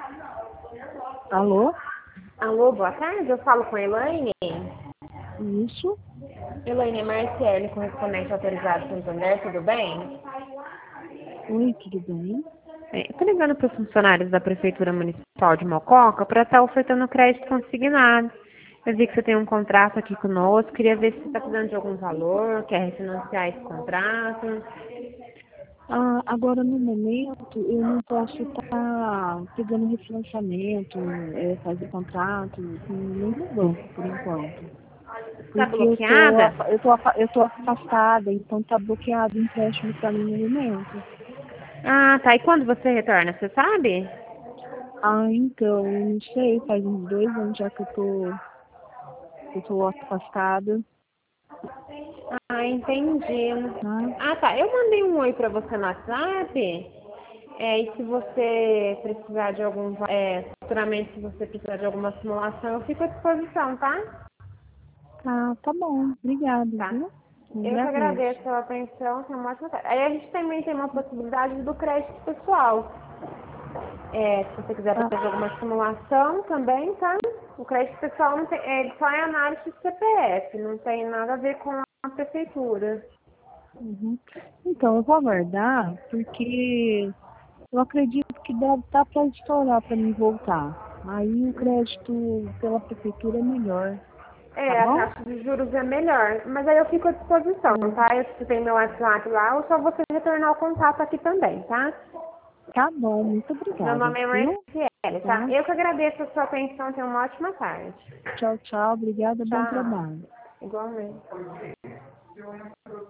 Alô? Alô, boa tarde, eu falo com a Elaine. Isso? Elaine é Marciele, correspondente autorizado Santander, tudo bem? Oi, tudo bem? Estou ligando para os funcionários da Prefeitura Municipal de Mococa para estar ofertando crédito consignado. Eu vi que você tem um contrato aqui conosco, queria ver se você está precisando de algum valor, quer refinanciar esse contrato. Agora, no momento, eu não posso estar pegando refinanciamento, fazer contrato com nenhum banco, por enquanto. Está Porque bloqueada? eu tô afastada, então está bloqueado o empréstimo para mim no momento. Ah, tá. E quando você retorna, você sabe? Então, eu não sei, faz uns 2 anos já que eu tô afastada, Ah, entendi. tá? Ah, tá. Eu mandei um oi para você no WhatsApp. E se você precisar de futuramente, se você precisar de alguma simulação, eu fico à disposição, tá? Tá bom, obrigado, Tá. viu? Eu Eu que agradeço. agradeço pela atenção, tenha uma ótima tarde. Aí a gente também tem uma possibilidade do crédito pessoal. Se você quiser Tá. fazer alguma simulação também, tá? O crédito pessoal não tem, ele só é análise de CPF, não tem nada a ver com a prefeitura. Uhum. Então, eu vou aguardar, porque eu acredito que deve estar para estourar para mim voltar. Aí o crédito pela prefeitura é melhor, tá A bom? taxa de juros é melhor, mas aí eu fico à disposição, É. tá? Você tem meu WhatsApp lá, ou só você retornar o contato aqui também, tá? Tá bom, muito Meu obrigada, nome é viu? Marciele, tá? Tá? Eu que agradeço a sua atenção, tenha uma ótima tarde. Tchau, tchau, obrigada, bom Tchau. trabalho. Igualmente.